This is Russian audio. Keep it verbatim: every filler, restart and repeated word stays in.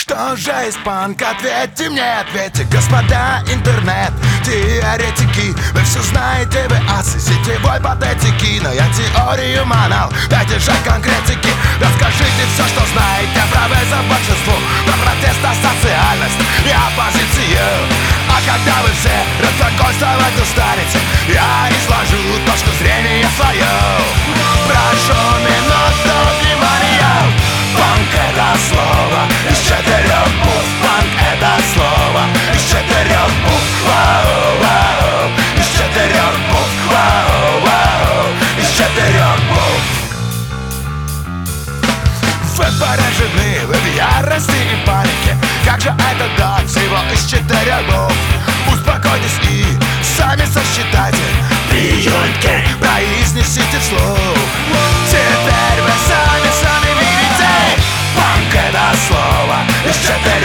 Что же есть панк? Ответьте мне, ответьте, господа интернет теоретики. Вы все знаете, вы асы сетевой патетики. Но я теорию манал, дайте же конкретики. Расскажите все, что знаете про за большинство, про протест, социальность и оппозицию. А когда вы все разглагольствовать устанете, я изложу точку зрения свою. Прошу минуту внимания. Панк — это слово из четырех букв. Панк — это слово из четырех букв. Вау, вау, из четырех букв. Вау, вау, из четырех букв. Вы поражены, вы в ярости и панике. Как же это дать всего из четырех букв? Успокойтесь и сами сосчитайте. Приюньте, произнесите вслух. Теперь вы сами, сами видите. Панк — это слово из четырех